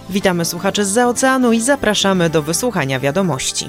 Witamy słuchaczy zza oceanu i zapraszamy do wysłuchania wiadomości.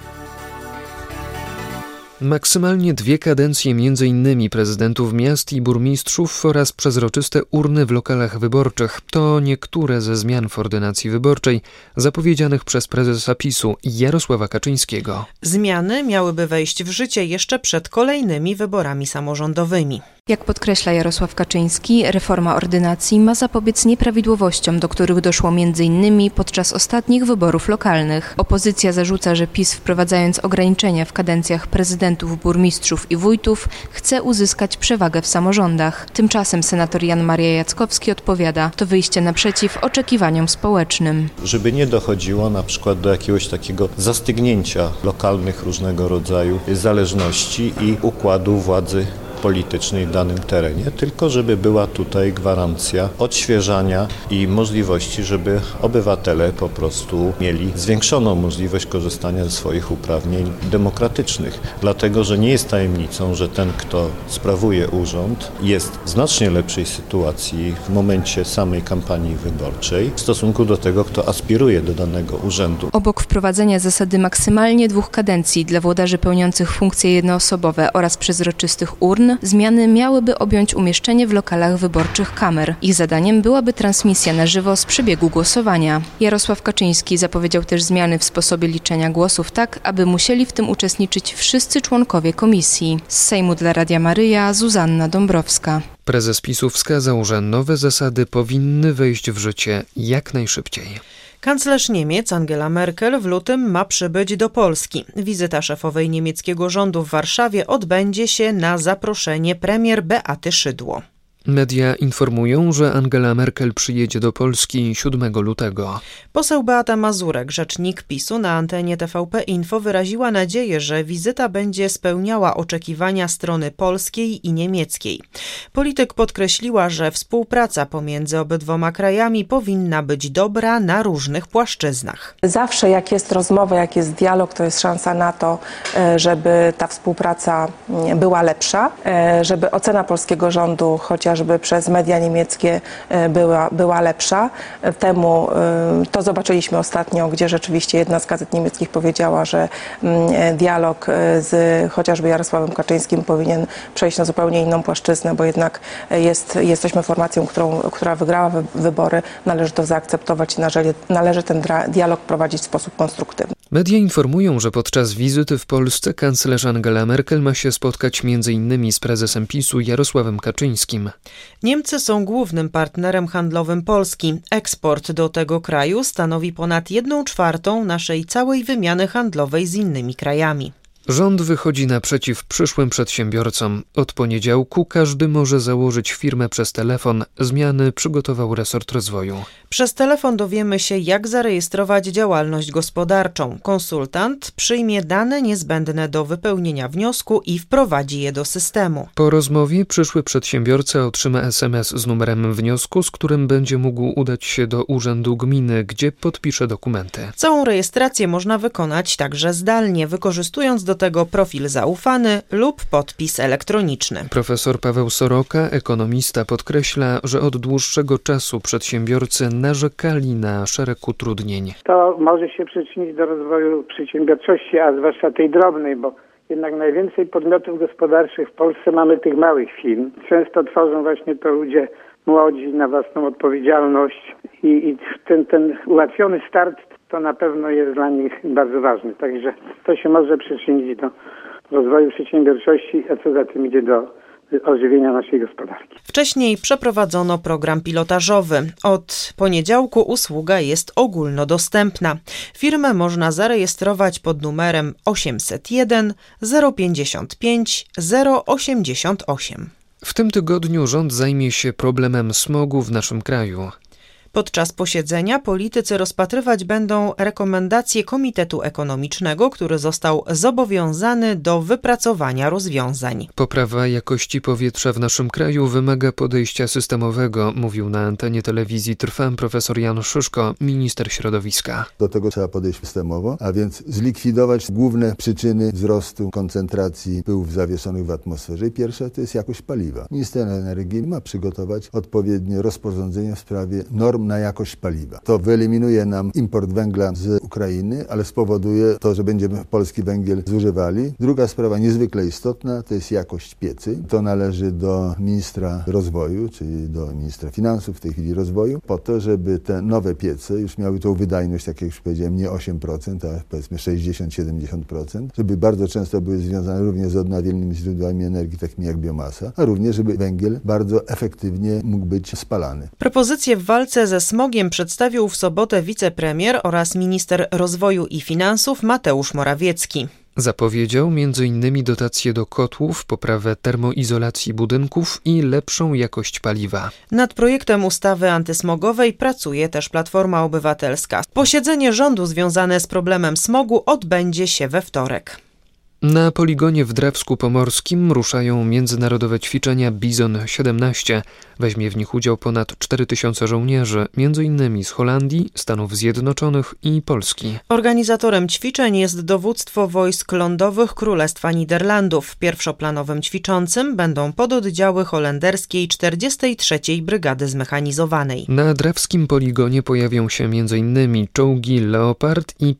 Maksymalnie 2 kadencje m.in. prezydentów miast i burmistrzów oraz przezroczyste urny w lokalach wyborczych to niektóre ze zmian w ordynacji wyborczej zapowiedzianych przez prezesa PiS-u Jarosława Kaczyńskiego. Zmiany miałyby wejść w życie jeszcze przed kolejnymi wyborami samorządowymi. Jak podkreśla Jarosław Kaczyński, reforma ordynacji ma zapobiec nieprawidłowościom, do których doszło m.in. podczas ostatnich wyborów lokalnych. Opozycja zarzuca, że PiS, wprowadzając ograniczenia w kadencjach prezydentów, burmistrzów i wójtów, chce uzyskać przewagę w samorządach. Tymczasem senator Jan Maria Jackowski odpowiada, to wyjście naprzeciw oczekiwaniom społecznym. Żeby nie dochodziło na przykład do jakiegoś takiego zastygnięcia lokalnych różnego rodzaju zależności i układu władzy politycznej w danym terenie, tylko żeby była tutaj gwarancja odświeżania i możliwości, żeby obywatele po prostu mieli zwiększoną możliwość korzystania ze swoich uprawnień demokratycznych. Dlatego, że nie jest tajemnicą, że ten, kto sprawuje urząd, jest w znacznie lepszej sytuacji w momencie samej kampanii wyborczej w stosunku do tego, kto aspiruje do danego urzędu. Obok wprowadzenia zasady maksymalnie 2 kadencji dla włodarzy pełniących funkcje jednoosobowe oraz przezroczystych urn, zmiany miałyby objąć umieszczenie w lokalach wyborczych kamer. Ich zadaniem byłaby transmisja na żywo z przebiegu głosowania. Jarosław Kaczyński zapowiedział też zmiany w sposobie liczenia głosów tak, aby musieli w tym uczestniczyć wszyscy członkowie komisji. Z Sejmu dla Radia Maryja Zuzanna Dąbrowska. Prezes PiS-u wskazał, że nowe zasady powinny wejść w życie jak najszybciej. Kanclerz Niemiec Angela Merkel w lutym ma przybyć do Polski. Wizyta szefowej niemieckiego rządu w Warszawie odbędzie się na zaproszenie premier Beaty Szydło. Media informują, że Angela Merkel przyjedzie do Polski 7 lutego. Poseł Beata Mazurek, rzecznik PiS-u na antenie TVP Info, wyraziła nadzieję, że wizyta będzie spełniała oczekiwania strony polskiej i niemieckiej. Polityk podkreśliła, że współpraca pomiędzy obydwoma krajami powinna być dobra na różnych płaszczyznach. Zawsze jak jest rozmowa, jak jest dialog, to jest szansa na to, żeby ta współpraca była lepsza, żeby ocena polskiego rządu chociażby przez media niemieckie była lepsza. To zobaczyliśmy ostatnio, gdzie rzeczywiście jedna z gazet niemieckich powiedziała, że dialog z chociażby Jarosławem Kaczyńskim powinien przejść na zupełnie inną płaszczyznę, bo jednak jesteśmy formacją, która wygrała wybory, należy to zaakceptować i należy ten dialog prowadzić w sposób konstruktywny. Media informują, że podczas wizyty w Polsce kanclerz Angela Merkel ma się spotkać m.in. z prezesem PiS-u Jarosławem Kaczyńskim. Niemcy są głównym partnerem handlowym Polski. Eksport do tego kraju stanowi ponad 1/4 naszej całej wymiany handlowej z innymi krajami. Rząd wychodzi naprzeciw przyszłym przedsiębiorcom. Od poniedziałku każdy może założyć firmę przez telefon. Zmiany przygotował resort rozwoju. Przez telefon dowiemy się, jak zarejestrować działalność gospodarczą. Konsultant przyjmie dane niezbędne do wypełnienia wniosku i wprowadzi je do systemu. Po rozmowie przyszły przedsiębiorca otrzyma SMS z numerem wniosku, z którym będzie mógł udać się do urzędu gminy, gdzie podpisze dokumenty. Całą rejestrację można wykonać także zdalnie, wykorzystując do tego profil zaufany lub podpis elektroniczny. Profesor Paweł Soroka, ekonomista, podkreśla, że od dłuższego czasu przedsiębiorcy narzekali na szereg utrudnień. To może się przyczynić do rozwoju przedsiębiorczości, a zwłaszcza tej drobnej, bo jednak najwięcej podmiotów gospodarczych w Polsce mamy tych małych firm. Często tworzą właśnie to ludzie młodzi na własną odpowiedzialność i ten ułatwiony start to na pewno jest dla nich bardzo ważne. Także to się może przyczynić do rozwoju przedsiębiorczości, a co za tym idzie do ożywienia naszej gospodarki. Wcześniej przeprowadzono program pilotażowy. Od poniedziałku usługa jest ogólnodostępna. Firmę można zarejestrować pod numerem 801 055 088. W tym tygodniu rząd zajmie się problemem smogu w naszym kraju. Podczas posiedzenia politycy rozpatrywać będą rekomendacje Komitetu Ekonomicznego, który został zobowiązany do wypracowania rozwiązań. Poprawa jakości powietrza w naszym kraju wymaga podejścia systemowego, mówił na antenie telewizji Trwam profesor Jan Szyszko, minister środowiska. Do tego trzeba podejść systemowo, a więc zlikwidować główne przyczyny wzrostu koncentracji pyłów zawieszonych w atmosferze. I pierwsza to jest jakość paliwa. Minister energii ma przygotować odpowiednie rozporządzenia w sprawie norm norm na jakość paliwa. To wyeliminuje nam import węgla z Ukrainy, ale spowoduje to, że będziemy polski węgiel zużywali. Druga sprawa niezwykle istotna to jest jakość piecy. To należy do ministra rozwoju, czyli do ministra finansów, w tej chwili rozwoju, po to, żeby te nowe piece już miały tą wydajność, tak jak już powiedziałem, nie 8%, a powiedzmy 60-70%, żeby bardzo często były związane również z odnawialnymi źródłami energii, takimi jak biomasa, a również, żeby węgiel bardzo efektywnie mógł być spalany. Propozycje w walce ze smogiem przedstawił w sobotę wicepremier oraz minister rozwoju i finansów Mateusz Morawiecki. Zapowiedział m.in. dotacje do kotłów, poprawę termoizolacji budynków i lepszą jakość paliwa. Nad projektem ustawy antysmogowej pracuje też Platforma Obywatelska. Posiedzenie rządu związane z problemem smogu odbędzie się we wtorek. Na poligonie w Drawsku Pomorskim ruszają międzynarodowe ćwiczenia Bizon 17. Weźmie w nich udział ponad 4000 żołnierzy, m.in. z Holandii, Stanów Zjednoczonych i Polski. Organizatorem ćwiczeń jest Dowództwo Wojsk Lądowych Królestwa Niderlandów. Pierwszoplanowym ćwiczącym będą pododdziały holenderskiej 43. Brygady Zmechanizowanej. Na drawskim poligonie pojawią się m.in. czołgi Leopard i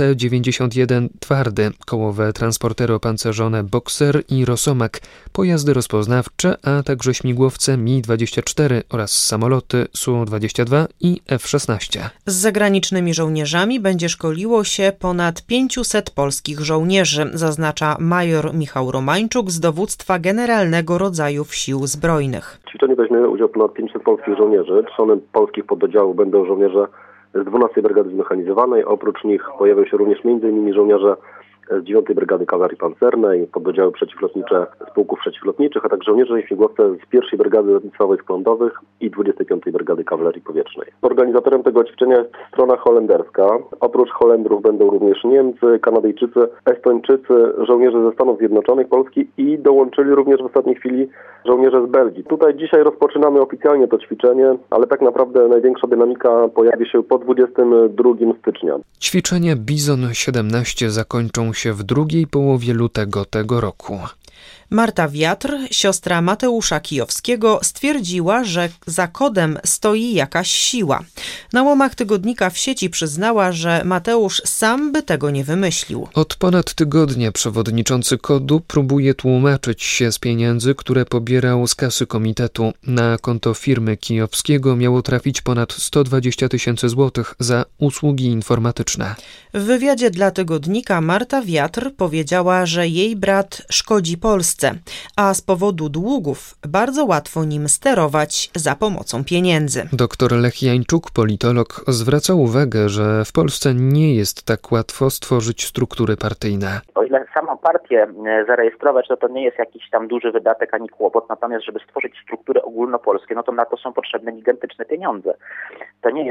PT-91 Twardy, kołowe transportery opancerzone Boxer i Rosomak, pojazdy rozpoznawcze, a także śmigłowce Mi-24 oraz samoloty Su-22 i F-16. Z zagranicznymi żołnierzami będzie szkoliło się ponad 500 polskich żołnierzy, zaznacza major Michał Romańczuk z Dowództwa Generalnego Rodzajów Sił Zbrojnych. W ćwiczeniu weźmie udział ponad 500 polskich żołnierzy. Członem polskich pododdziałów będą żołnierze z 12 Brygady Zmechanizowanej. Oprócz nich pojawią się również m.in. żołnierze z 9 Brygady Kawalerii Pancernej, pododdziały przeciwlotnicze z pułków przeciwlotniczych, a także żołnierze i śmigłowce z 1 Brygady Lotnictwa Wojsk Lądowych i 25 Brygady Kawalerii Powietrznej. Organizatorem tego ćwiczenia jest strona holenderska. Oprócz Holendrów będą również Niemcy, Kanadyjczycy, Estończycy, żołnierze ze Stanów Zjednoczonych, Polski i dołączyli również w ostatniej chwili żołnierze z Belgii. Tutaj dzisiaj rozpoczynamy oficjalnie to ćwiczenie, ale tak naprawdę największa dynamika pojawi się po 22 stycznia. Ćwiczenia Bizon 17 zakończą się w drugiej połowie lutego tego roku. Marta Wiatr, siostra Mateusza Kijowskiego, stwierdziła, że za kodem stoi jakaś siła. Na łamach tygodnika w sieci przyznała, że Mateusz sam by tego nie wymyślił. Od ponad tygodnia przewodniczący kodu próbuje tłumaczyć się z pieniędzy, które pobierał z kasy komitetu. Na konto firmy Kijowskiego miało trafić ponad 120 000 złotych za usługi informatyczne. W wywiadzie dla tygodnika Marta Wiatr powiedziała, że jej brat szkodzi Polsce, a z powodu długów bardzo łatwo nim sterować za pomocą pieniędzy. Dr Lech Jańczuk, politolog, zwraca uwagę, że w Polsce nie jest tak łatwo stworzyć struktury partyjne. O ile samą partię zarejestrować, to nie jest jakiś tam duży wydatek ani kłopot, natomiast żeby stworzyć struktury ogólnopolskie, to na to są potrzebne gigantyczne pieniądze. To nie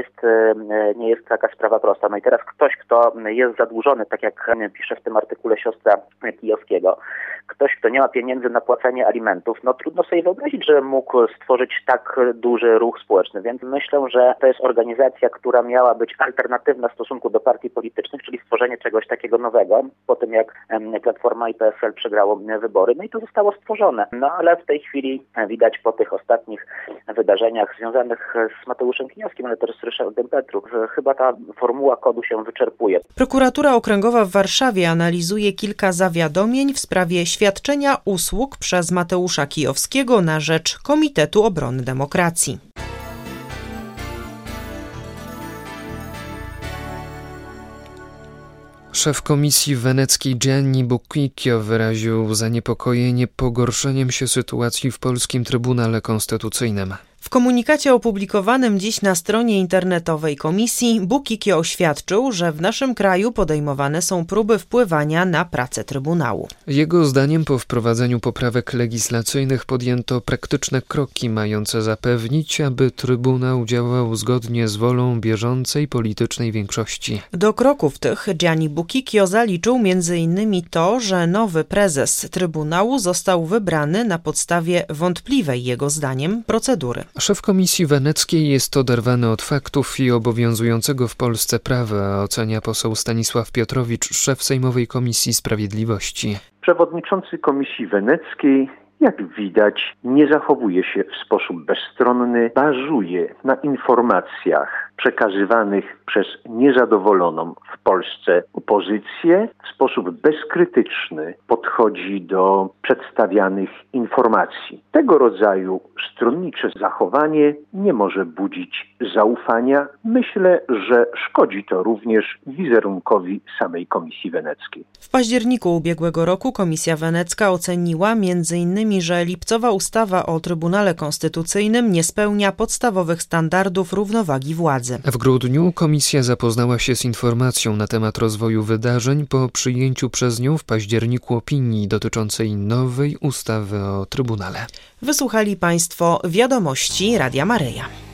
jest taka sprawa prosta. No i teraz ktoś, kto jest zadłużony, tak jak pisze w tym artykule siostra Kijowskiego, ktoś, kto nie ma pieniędzy na płacenie alimentów, trudno sobie wyobrazić, że mógł stworzyć tak duży ruch społeczny, więc myślę, że to jest organizacja, która miała być alternatywna w stosunku do partii politycznych, czyli stworzenie czegoś takiego nowego, po tym jak Platforma i PSL przegrało wybory, i to zostało stworzone. Ale w tej chwili widać po tych ostatnich wydarzeniach związanych z Mateuszem Kijowskim, ale też z Ryszardem Petru, że chyba ta formuła kodu się wyczerpuje. Prokuratura Okręgowa w Warszawie analizuje kilka zawiadomień w sprawie świadczenia usług przez Mateusza Kijowskiego na rzecz Komitetu Obrony Demokracji. Szef Komisji Weneckiej Gianni Bucicchio wyraził zaniepokojenie pogorszeniem się sytuacji w polskim Trybunale Konstytucyjnym. W komunikacie opublikowanym dziś na stronie internetowej komisji Bucicchio oświadczył, że w naszym kraju podejmowane są próby wpływania na pracę Trybunału. Jego zdaniem po wprowadzeniu poprawek legislacyjnych podjęto praktyczne kroki mające zapewnić, aby Trybunał działał zgodnie z wolą bieżącej politycznej większości. Do kroków tych Gianni Bucicchio zaliczył m.in. to, że nowy prezes Trybunału został wybrany na podstawie wątpliwej jego zdaniem procedury. Szef Komisji Weneckiej jest oderwany od faktów i obowiązującego w Polsce prawa, ocenia poseł Stanisław Piotrowicz, szef Sejmowej Komisji Sprawiedliwości. Przewodniczący Komisji Weneckiej jak widać, nie zachowuje się w sposób bezstronny, bazuje na informacjach przekazywanych przez niezadowoloną w Polsce opozycję, w sposób bezkrytyczny podchodzi do przedstawianych informacji. Tego rodzaju stronnicze zachowanie nie może budzić zaufania. Myślę, że szkodzi to również wizerunkowi samej Komisji Weneckiej. W październiku ubiegłego roku Komisja Wenecka oceniła m.in., że lipcowa ustawa o Trybunale Konstytucyjnym nie spełnia podstawowych standardów równowagi władzy. W grudniu komisja zapoznała się z informacją na temat rozwoju wydarzeń po przyjęciu przez nią w październiku opinii dotyczącej nowej ustawy o Trybunale. Wysłuchali Państwo wiadomości Radia Maryja.